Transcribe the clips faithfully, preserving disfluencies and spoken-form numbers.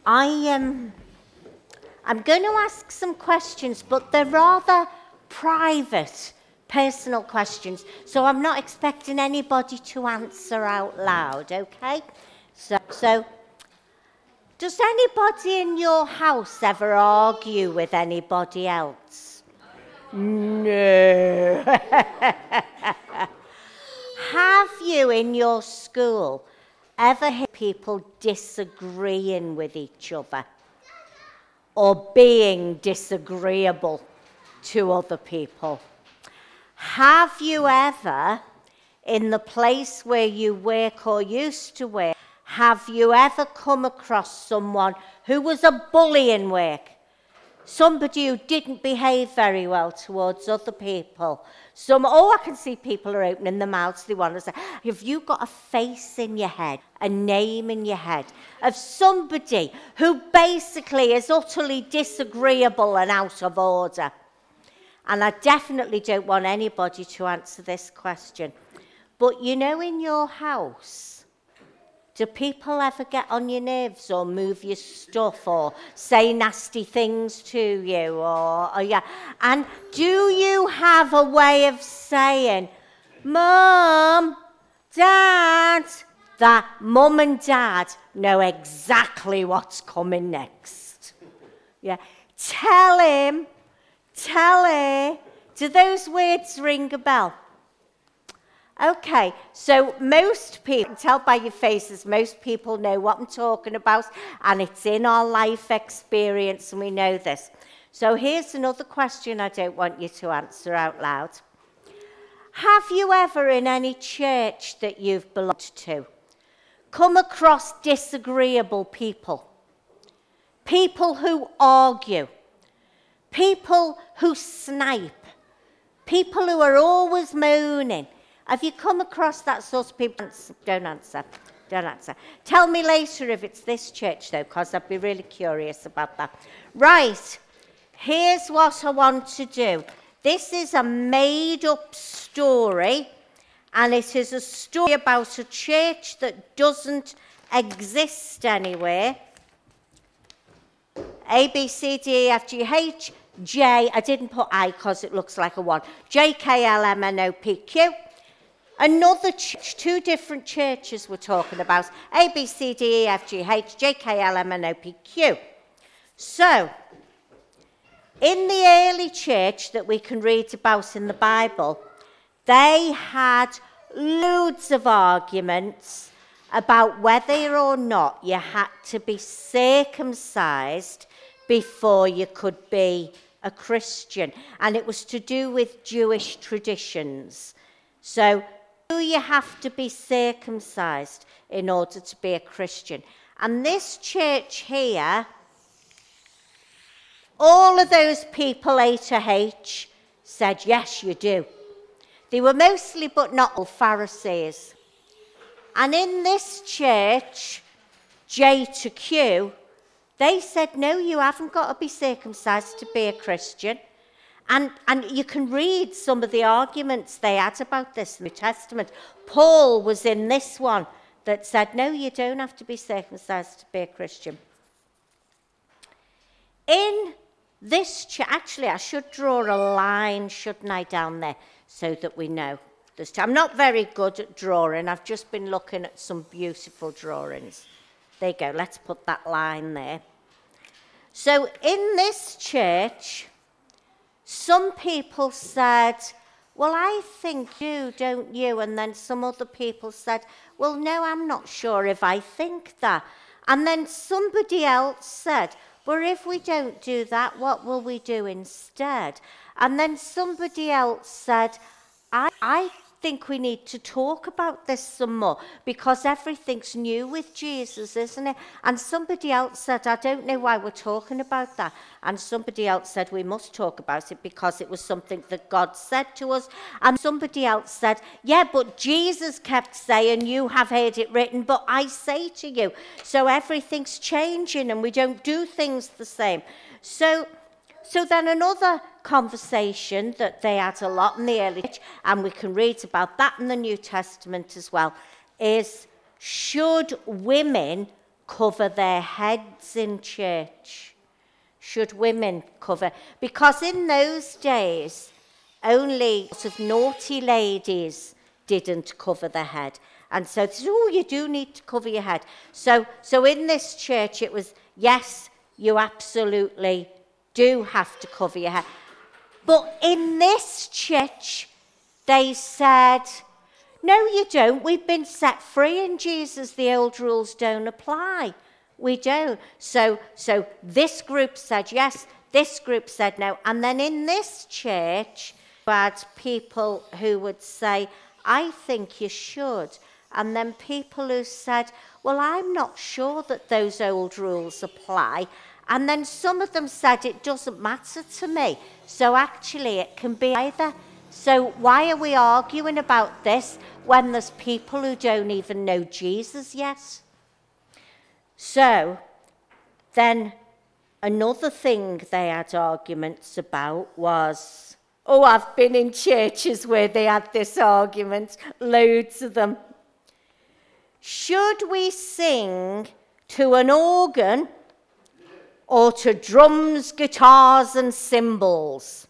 I am. Um, I'm going to ask some questions, but they're rather private, personal questions. So I'm not expecting anybody to answer out loud, okay? So, so does anybody in your house ever argue with anybody else? No. Have you in your school ever heard people disagreeing with each other or being disagreeable to other people? Have you ever, in the place where you work or used to work, have you ever come across someone who was a bully in work? Somebody who didn't behave very well towards other people. Some, oh, I can see people are opening their mouths. They want to say, have you got a face in your head, a name in your head of somebody who basically is utterly disagreeable and out of order? And I definitely don't want anybody to answer this question. But you know, in your house, do people ever get on your nerves or move your stuff or say nasty things to you? Or, or yeah. And do you have a way of saying, Mum, Dad, that Mum and Dad know exactly what's coming next? Yeah. Tell him, tell her. Do those words ring a bell? Okay, so most people, tell by your faces, most people know what I'm talking about, and it's in our life experience, and we know this. So here's another question I don't want you to answer out loud. Have you ever, in any church that you've belonged to, come across disagreeable people? People who argue, people who snipe, people who are always moaning. Have you come across that sort of people? Don't answer. Don't answer. Tell me later if it's this church, though, because I'd be really curious about that. Right. Here's what I want to do. This is a made-up story, and it is a story about a church that doesn't exist anywhere. A, B, C, D, E, F, G, H, J. I didn't put I because it looks like a one. J, K, L, M, N, O, P, Q. Another church, two different churches we're talking about. A, B, C, D, E, F, G, H, J, K, L, M, N, O, P, Q. So, in the early church that we can read about in the Bible, they had loads of arguments about whether or not you had to be circumcised before you could be a Christian. And it was to do with Jewish traditions. So, do you have to be circumcised in order to be a Christian? And this church here, all of those people, A to H, said, yes, you do. They were mostly, but not all, Pharisees. And in this church, J to Q, they said, no, you haven't got to be circumcised to be a Christian. And, and you can read some of the arguments they had about this in the New Testament. Paul was in this one that said, no, you don't have to be circumcised to be a Christian. In this, ch- actually, I should draw a line, shouldn't I, down there, so that we know. This I'm not very good at drawing. I've just been looking at some beautiful drawings. There you go, let's put that line there. So in this church, some people said, well, I think you, don't you? And then some other people said, well, no, I'm not sure if I think that. And then somebody else said, well, if we don't do that, what will we do instead? And then somebody else said, I, I think we need to talk about this some more because everything's new with Jesus, isn't it? And somebody else said, I don't know why we're talking about that. And somebody else said, we must talk about it because it was something that God said to us. And somebody else said, yeah, but Jesus kept saying, you have heard it written, but I say to you. So everything's changing and we don't do things the same. So So then another conversation that they had a lot in the early church, and we can read about that in the New Testament as well, is should women cover their heads in church? Should women cover? Because in those days, only sort of naughty ladies didn't cover their head. And so, oh, you do need to cover your head. So, so in this church, it was, yes, you absolutely do have to cover your head. But in this church, they said, no, you don't. We've been set free in Jesus. The old rules don't apply. We don't. So, so this group said yes, this group said no. And then in this church, we had people who would say, I think you should. And then people who said, well, I'm not sure that those old rules apply. And then some of them said, it doesn't matter to me. So actually, it can be either. So why are we arguing about this when there's people who don't even know Jesus yet? So then another thing they had arguments about was, oh, I've been in churches where they had this argument, loads of them. Should we sing to an organ or to drums, guitars, and cymbals?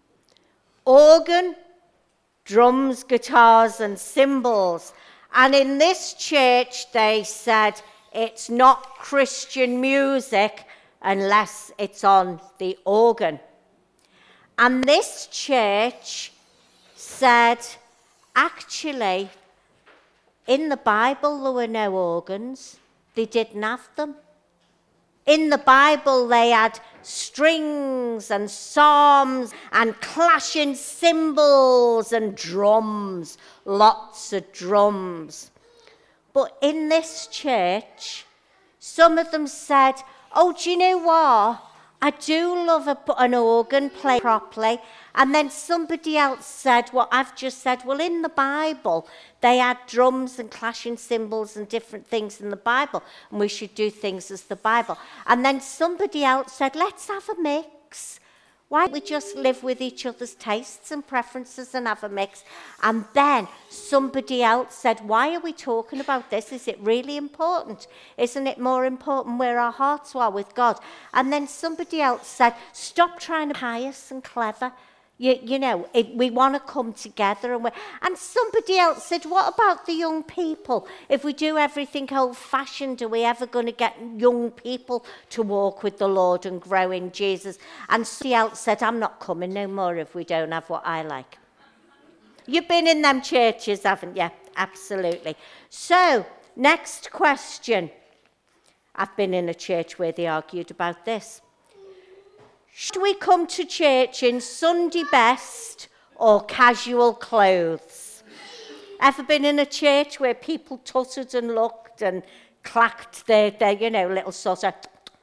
Organ, drums, guitars, and cymbals. And in this church, they said it's not Christian music unless it's on the organ. And this church said, actually, in the Bible, there were no organs. They didn't have them. In the Bible, they had strings and psalms and clashing cymbals and drums, lots of drums. But in this church, some of them said, oh, do you know what? I do love a, an organ played properly. And then somebody else said what I've just said. Well, in the Bible, they had drums and clashing cymbals and different things in the Bible, and we should do things as the Bible. And then somebody else said, let's have a mix. Why don't we just live with each other's tastes and preferences and have a mix? And then somebody else said, why are we talking about this? Is it really important? Isn't it more important where our hearts are with God? And then somebody else said, stop trying to be pious and clever. You, you know, it, we want to come together. And, and somebody else said, what about the young people? If we do everything old-fashioned, are we ever going to get young people to walk with the Lord and grow in Jesus? And somebody else said, I'm not coming no more if we don't have what I like. You've been in them churches, haven't you? Absolutely. So, next question. I've been in a church where they argued about this. Should we come to church in Sunday best or casual clothes? Ever been in a church where people tutted and looked and clacked their, their you know, little sort of...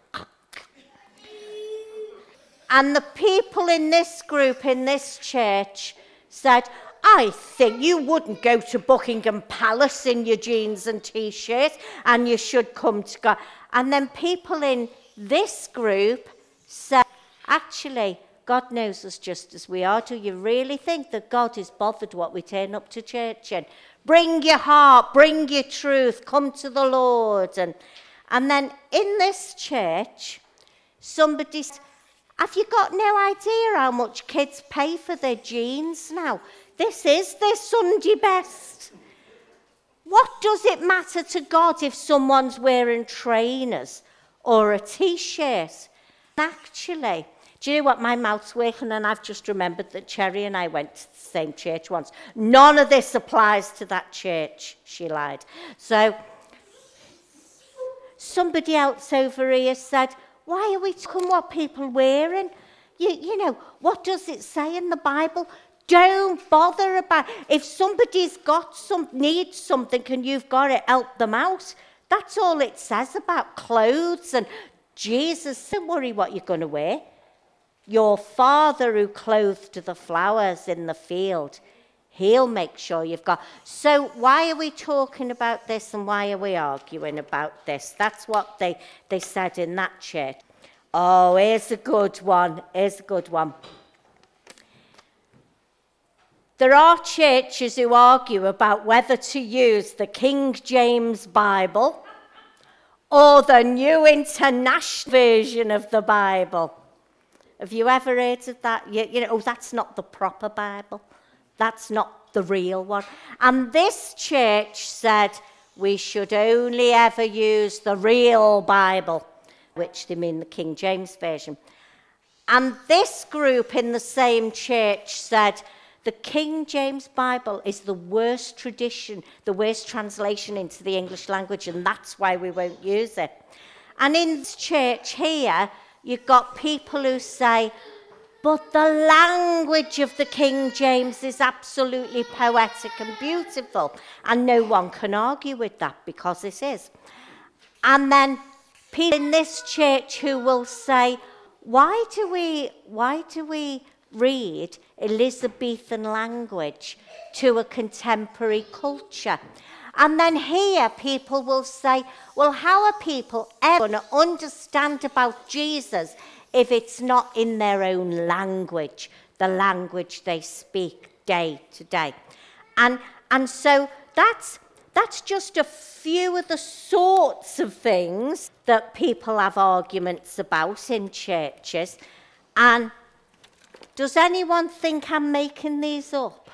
And the people in this group, in this church, said, I think you wouldn't go to Buckingham Palace in your jeans and T-shirts, and you should come to God. And then people in this group said, actually, God knows us just as we are. Do you really think that God is bothered what we turn up to church in? Bring your heart, bring your truth, come to the Lord. And, and then in this church, somebody said, have you got no idea how much kids pay for their jeans now? This is their Sunday best. What does it matter to God if someone's wearing trainers or a T-shirt? Actually, do you know what? My mouth's working, and I've just remembered that Cherry and I went to the same church once. None of this applies to that church, she lied. So, somebody else over here said, why are we talking what people are wearing? You, you know, what does it say in the Bible? Don't bother about it. If somebody's got some, needs something and you've got to help them out, that's all it says about clothes and Jesus. Don't worry what you're going to wear. Your Father who clothed the flowers in the field, he'll make sure you've got. So why are we talking about this and why are we arguing about this? That's what they, they said in that church. Oh, here's a good one. Here's a good one. There are churches who argue about whether to use the King James Bible or the New International Version of the Bible. Have you ever heard of that? You, you know, oh, that's not the proper Bible. That's not the real one. And this church said we should only ever use the real Bible, which they mean the King James Version. And this group in the same church said the King James Bible is the worst tradition, the worst translation into the English language, and that's why we won't use it. And in this church here, you've got people who say, but the language of the King James is absolutely poetic and beautiful. And no one can argue with that because it is. And then people in this church who will say, why do we, why do we read Elizabethan language to a contemporary culture? And then here people will say, well, how are people ever going to understand about Jesus if it's not in their own language, the language they speak day to day? And, and so that's, that's just a few of the sorts of things that people have arguments about in churches. And does anyone think I'm making these up?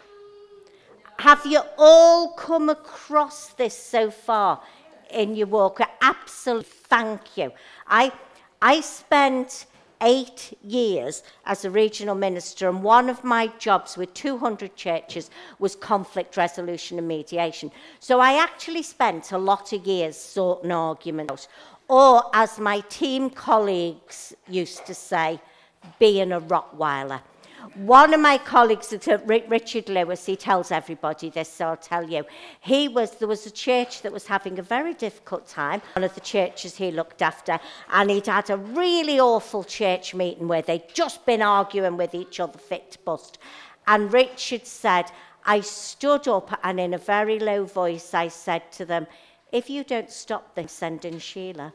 Have you all come across this so far in your walk? Absolutely, thank you. I, I spent eight years as a regional minister, and one of my jobs with two hundred churches was conflict resolution and mediation. So I actually spent a lot of years sorting arguments out, or as my team colleagues used to say, being a Rottweiler. One of my colleagues, Richard Lewis, he tells everybody this, so I'll tell you. He was, there was a church that was having a very difficult time, one of the churches he looked after, and he'd had a really awful church meeting where they'd just been arguing with each other fit to bust. And Richard said, I stood up and in a very low voice I said to them, if you don't stop them, send in Sheila.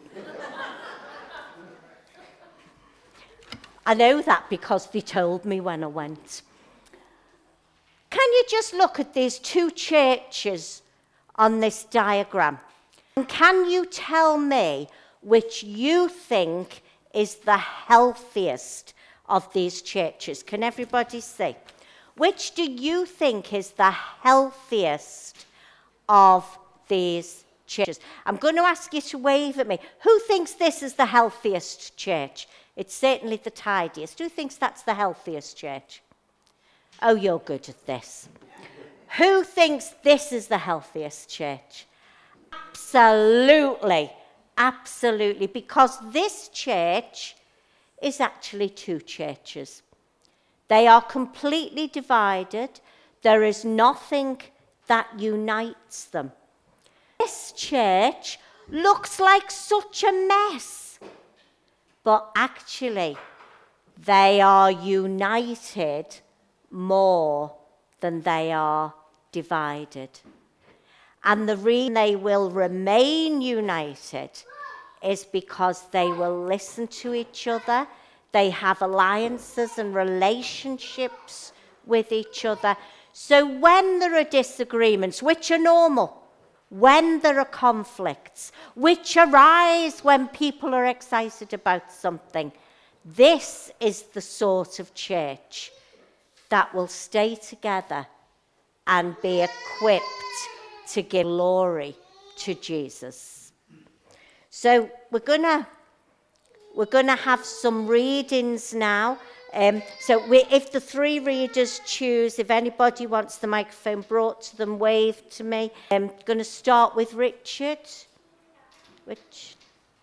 I know that because they told me when I went. Can you just look at these two churches on this diagram? And can you tell me which you think is the healthiest of these churches? Can everybody see? Which do you think is the healthiest of these churches? I'm going to ask you to wave at me. Who thinks this is the healthiest church? It's certainly the tidiest. Who thinks that's the healthiest church? Oh, you're good at this. Who thinks this is the healthiest church? Absolutely, absolutely, because this church is actually two churches. They are completely divided. There is nothing that unites them. This church looks like such a mess. But actually, they are united more than they are divided. And the reason they will remain united is because they will listen to each other. They have alliances and relationships with each other. So when there are disagreements, which are normal, when there are conflicts, which arise when people are excited about something, this is the sort of church that will stay together and be equipped to give glory to Jesus. So we're gonna we're gonna have some readings now. Um, so we, if the three readers choose, if anybody wants the microphone brought to them, wave to me. I'm going to start with Richard. Which?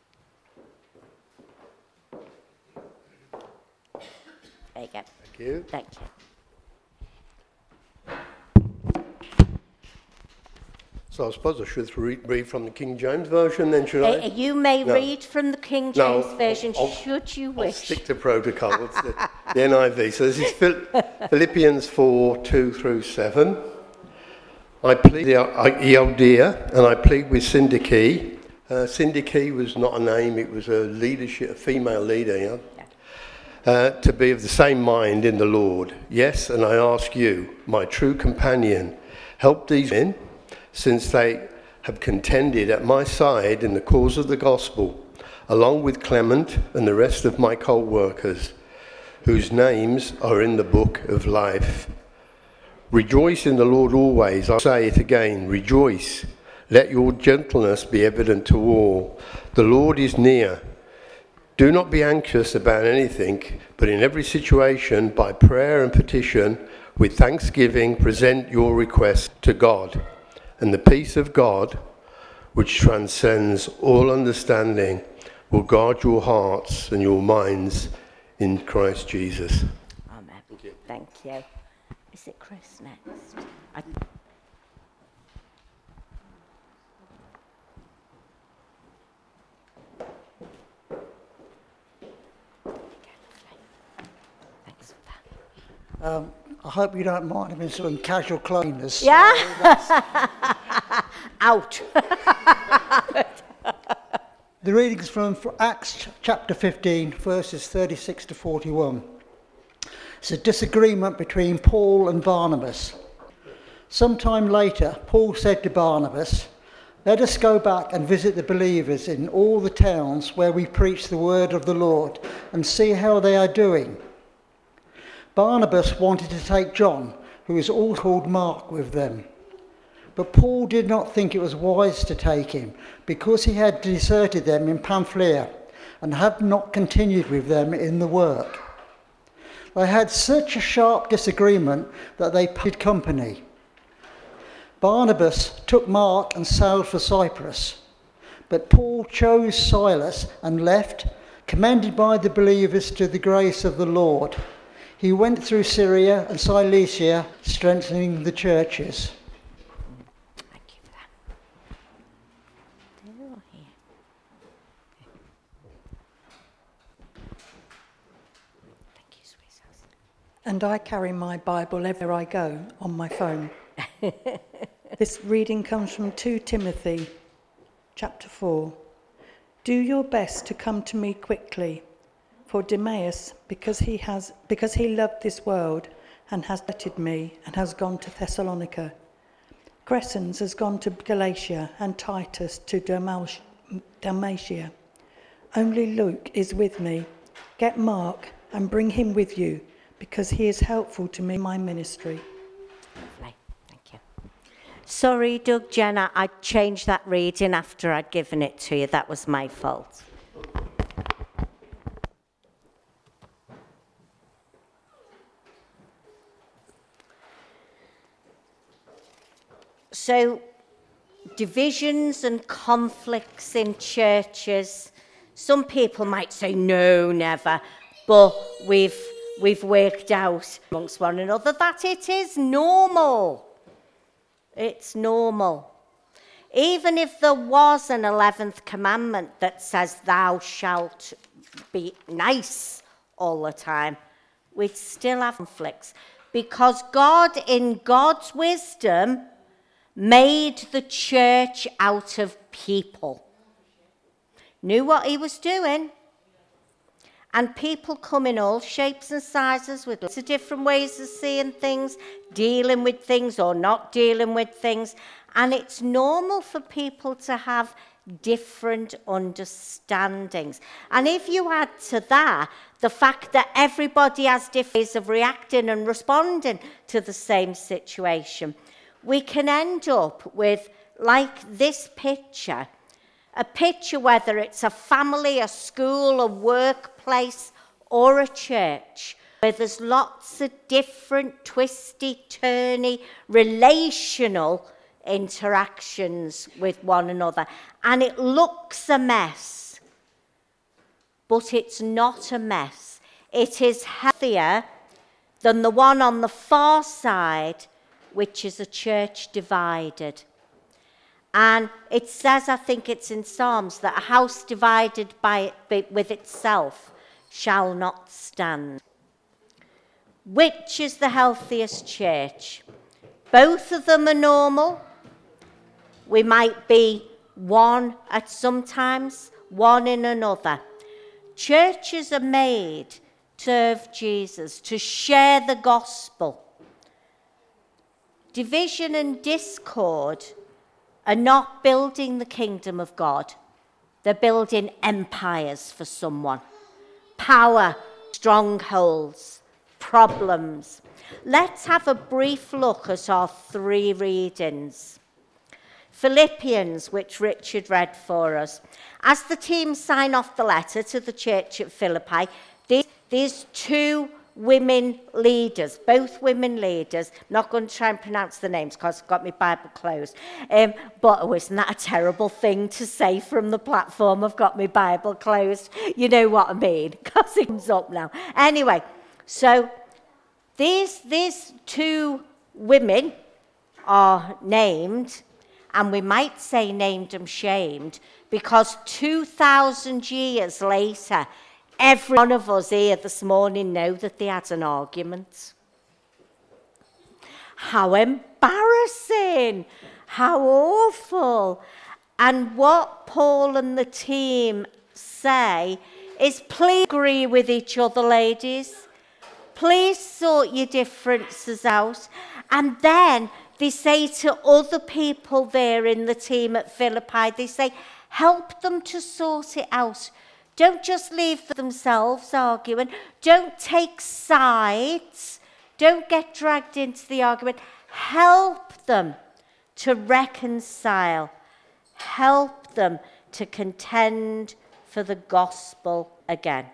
There you go. Thank you. Thank you. So I suppose I should read, read from the King James Version then, should Uh, I? you may No. read from the King James No, Version, I'll- should you I'll wish. stick to protocol. It's the, the N I V. So this is Phil, Philippians four, two through seven. I plead the Euodia, and I plead with Syntyche. Uh, Syntyche was not a name, it was a leadership, a female leader, you know, uh, to be of the same mind in the Lord. Yes, and I ask you, my true companion, help these men, since they have contended at my side in the cause of the gospel, along with Clement and the rest of my co-workers, whose names are in the book of life. Rejoice in the Lord always. I say it again, rejoice. Let your gentleness be evident to all. The Lord is near. Do not be anxious about anything, but in every situation, by prayer and petition, with thanksgiving, present your requests to God. And the peace of God, which transcends all understanding, will guard your hearts and your minds in Christ Jesus. Amen. Thank you. Thank you. Is it Chris next? I... Thanks for that. Um, I hope you don't mind. I'm in some casual clothes. Yeah. Out. The readings from Acts chapter fifteen, verses thirty-six to forty-one. It's a disagreement between Paul and Barnabas. Sometime later, Paul said to Barnabas, "Let us go back and visit the believers in all the towns where we preach the word of the Lord and see how they are doing." Barnabas wanted to take John, who is also called Mark, with them. But Paul did not think it was wise to take him, because he had deserted them in Pamphylia and had not continued with them in the work. They had such a sharp disagreement that they parted company. Barnabas took Mark and sailed for Cyprus, but Paul chose Silas and left, commended by the believers to the grace of the Lord. He went through Syria and Cilicia, strengthening the churches. Thank you for that. Still here. Thank you, sweetheart. And I carry my Bible everywhere I go on my phone. This reading comes from Second Timothy chapter four. Do your best to come to me quickly. For Demas, because he has, because he loved this world and has deserted me and has gone to Thessalonica. Crescens has gone to Galatia and Titus to Dalmatia. Only Luke is with me. Get Mark and bring him with you, because he is helpful to me in my ministry. Lovely. Thank you. Sorry, Doug, Jenna, I changed that reading after I'd given it to you. That was my fault. So, divisions and conflicts in churches, some people might say, no, never, but we've, we've worked out amongst one another that it is normal. It's normal. Even if there was an eleventh commandment that says, thou shalt be nice all the time, we'd still have conflicts. Because God, in God's wisdom, made the church out of people. Knew what he was doing. And people come in all shapes and sizes with lots of different ways of seeing things, dealing with things or not dealing with things. And it's normal for people to have different understandings. And if you add to that the fact that everybody has different ways of reacting and responding to the same situation, we can end up with, like this picture, a picture whether it's a family, a school, a workplace, or a church, where there's lots of different twisty, turny, relational interactions with one another. And it looks a mess, but it's not a mess. It is healthier than the one on the far side, which is a church divided. And it says, I think it's in Psalms, that a house divided by with itself shall not stand. Which is the healthiest church? Both of them are normal. We might be one at some times, one in another. Churches are made to serve Jesus, to share the gospel. Division and discord are not building the kingdom of God. They're building empires for someone. Power, strongholds, problems. Let's have a brief look at our three readings. Philippians, which Richard read for us. As the team sign off the letter to the church at Philippi, these, these two women leaders, both women leaders, I'm not going to try and pronounce the names because I've got my Bible closed, um, but oh, isn't that a terrible thing to say from the platform? I've got my Bible closed. You know what I mean, because it comes up now. Anyway, so these, these two women are named, and we might say named and shamed, because two thousand years later, every one of us here this morning know that they had an argument. How embarrassing, how awful. And what Paul and the team say is, please agree with each other, ladies. Please sort your differences out. And then they say to other people there in the team at Philippi, they say, help them to sort it out. Don't just leave themselves arguing. Don't take sides. Don't get dragged into the argument. Help them to reconcile. Help them to contend for the gospel again.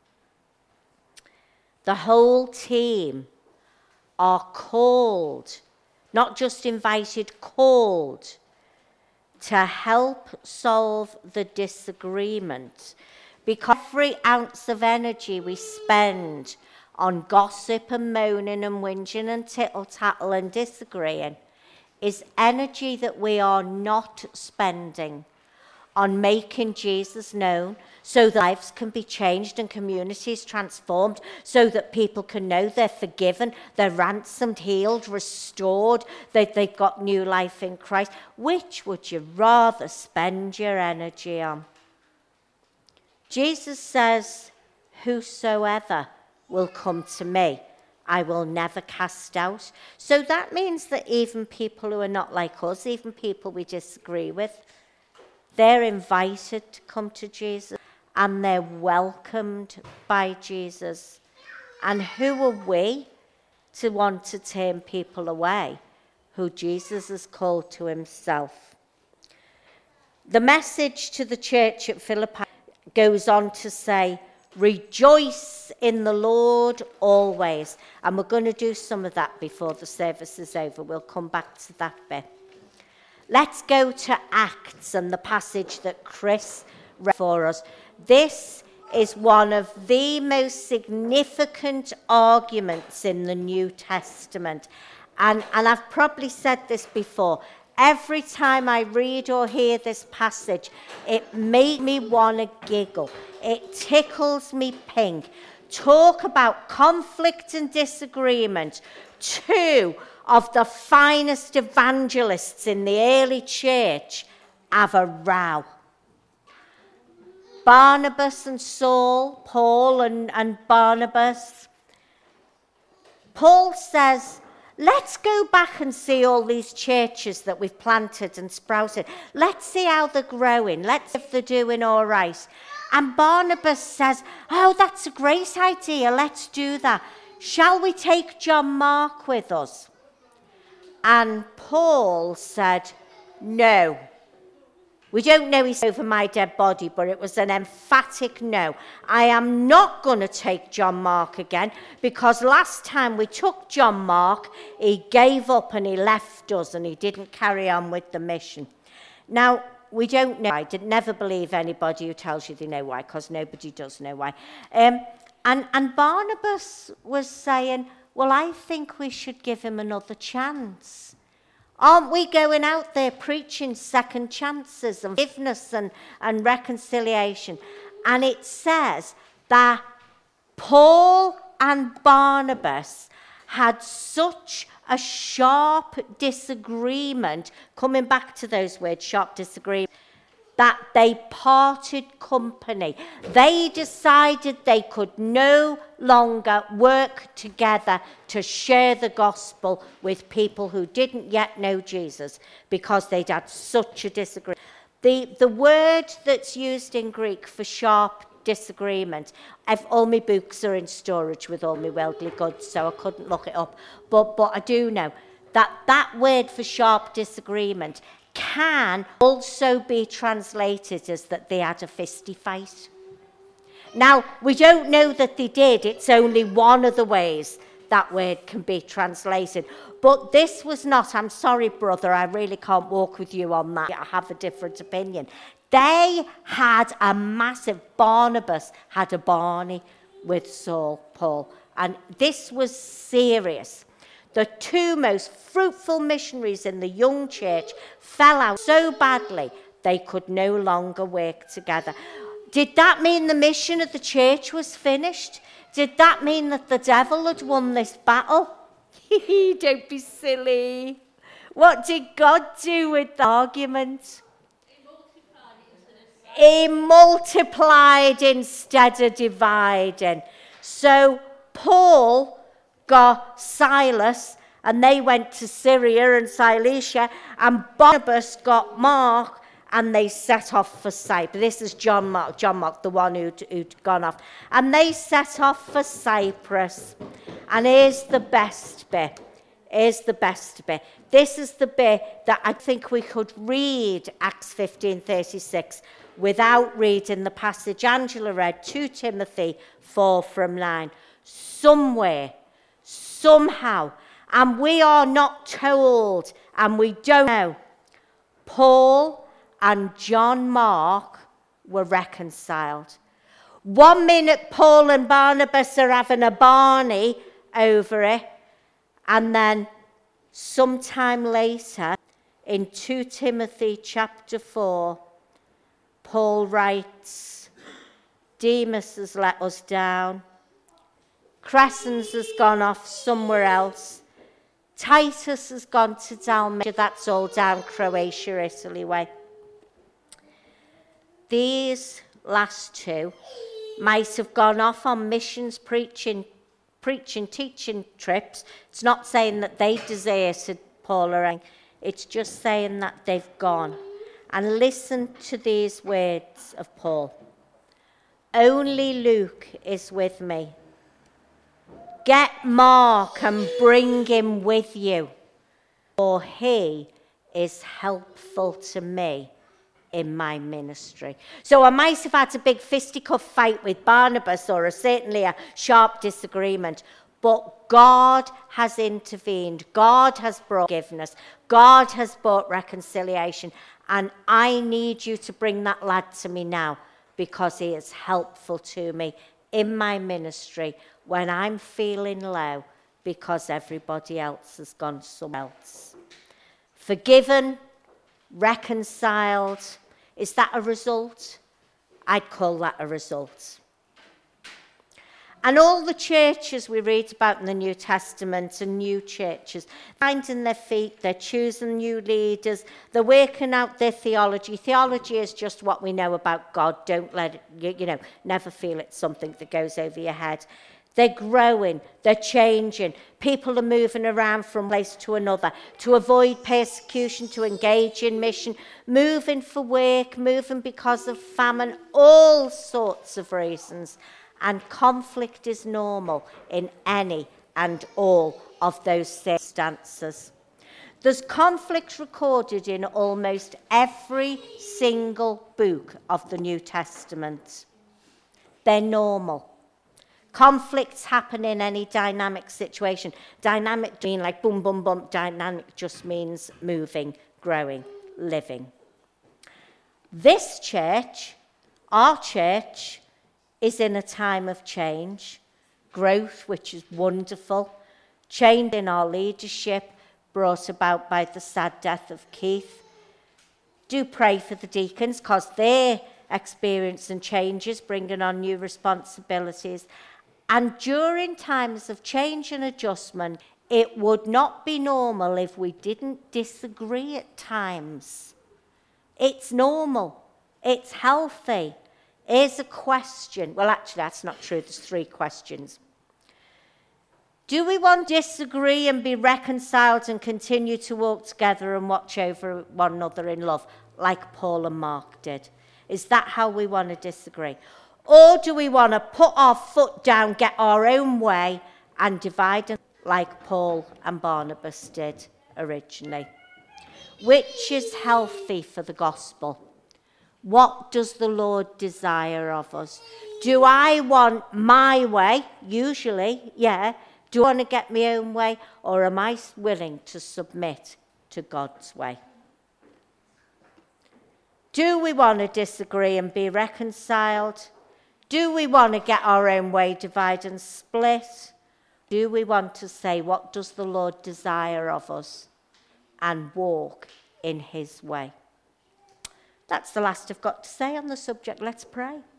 The whole team are called, not just invited, called to help solve the disagreement. Because every ounce of energy we spend on gossip and moaning and whinging and tittle-tattle and disagreeing is energy that we are not spending on making Jesus known so that lives can be changed and communities transformed, so that people can know they're forgiven, they're ransomed, healed, restored, that they've got new life in Christ. Which would you rather spend your energy on? Jesus says, whosoever will come to me, I will never cast out. So that means that even people who are not like us, even people we disagree with, they're invited to come to Jesus and they're welcomed by Jesus. And who are we to want to turn people away who Jesus has called to himself? The message to the church at Philippi goes on to say, rejoice in the Lord always. And we're going to do some of that before the service is over. We'll come back to that bit. Let's go to Acts and the passage that Chris read for us. This is one of the most significant arguments in the New Testament. And, and I've probably said this before. Every time I read or hear this passage, it made me want to giggle. It tickles me pink. Talk about conflict and disagreement. Two of the finest evangelists in the early church have a row. Barnabas and Saul, Paul and, and Barnabas. Paul says, let's go back and see all these churches that we've planted and sprouted. Let's see how they're growing. Let's see if they're doing all right. And Barnabas says, oh, that's a great idea. Let's do that. Shall we take John Mark with us? And Paul said, no. We don't know he's over my dead body, but it was an emphatic no. I am not going to take John Mark again, because last time we took John Mark, he gave up and he left us and he didn't carry on with the mission. Now, we don't know. I did never believe anybody who tells you they know why, because nobody does know why. Um, and, and Barnabas was saying, well, I think we should give him another chance. Aren't we going out there preaching second chances and forgiveness and, and reconciliation? And it says that Paul and Barnabas had such a sharp disagreement, coming back to those words, sharp disagreement, that they parted company. They decided they could no longer work together to share the gospel with people who didn't yet know Jesus because they'd had such a disagreement. The, the word that's used in Greek for sharp disagreement, I've, all my books are in storage with all my worldly goods, so I couldn't look it up, but, but I do know that that word for sharp disagreement can also be translated as that they had a fisty fight. Now, we don't know that they did. It's only one of the ways that word can be translated. But this was not, I'm sorry, brother, I really can't walk with you on that. I have a different opinion. They had a massive, Barnabas had a Barney with Saul, Paul. And this was serious. The two most fruitful missionaries in the young church fell out so badly they could no longer work together. Did that mean the mission of the church was finished? Did that mean that the devil had won this battle? Don't be silly. What did God do with the argument? He multiplied instead of dividing. So Paul got Silas, and they went to Syria and Cilicia, and Barnabas got Mark, and they set off for Cyprus. This is John Mark, John Mark, the one who'd, who'd gone off. And they set off for Cyprus. And here's the best bit. Here's the best bit. This is the bit that I think we could read Acts fifteen thirty-six without reading the passage Angela read, Second Timothy four from nine. Somewhere, somehow, and we are not told, and we don't know, Paul and John Mark were reconciled. One minute Paul and Barnabas are having a Barney over it, and then sometime later in Second Timothy chapter four, Paul writes, Demas has let us down, Crescens has gone off somewhere else, Titus has gone to Dalmatia, that's all down Croatia, Italy way. These last two might have gone off on missions, preaching, preaching, teaching trips. It's not saying that they deserted Paul or anything. It's just saying that they've gone. And listen to these words of Paul. Only Luke is with me. Get Mark and bring him with you, for he is helpful to me in my ministry. So I might have had a big fisticuff fight with Barnabas, or a, certainly a sharp disagreement, but God has intervened. God has brought forgiveness. God has brought reconciliation. And I need you to bring that lad to me now, because he is helpful to me in my ministry when I'm feeling low because everybody else has gone somewhere else. Forgiven, reconciled. Is that a result? I'd call that a result. And all the churches we read about in the New Testament are new churches. Finding their feet, they're choosing new leaders, they're working out their theology. Theology is just what we know about God. Don't let it, you, you know, never feel it's something that goes over your head. They're growing, they're changing. People are moving around from place to another to avoid persecution, to engage in mission, moving for work, moving because of famine, all sorts of reasons. And conflict is normal in any and all of those circumstances. There's conflict recorded in almost every single book of the New Testament. They're normal. Conflicts happen in any dynamic situation. Dynamic being like boom, boom, boom. Dynamic just means moving, growing, living. This church, our church, is in a time of change, growth, which is wonderful, change in our leadership brought about by the sad death of Keith. Do pray for the deacons, because they're experiencing changes, bringing on new responsibilities. And during times of change and adjustment, it would not be normal if we didn't disagree at times. It's normal. It's healthy. Here's a question. Well, actually, that's not true. There's three questions. Do we want to disagree and be reconciled and continue to walk together and watch over one another in love, like Paul and Mark did? Is that how we want to disagree? Or do we want to put our foot down, get our own way, and divide like Paul and Barnabas did originally? Which is healthy for the gospel? What does the Lord desire of us? Do I want my way? Usually, yeah. Do I want to get my own way, or am I willing to submit to God's way? Do we want to disagree and be reconciled? Do we want to get our own way, divide and split? Do we want to say, what does the Lord desire of us, and walk in his way? That's the last I've got to say on the subject. Let's pray.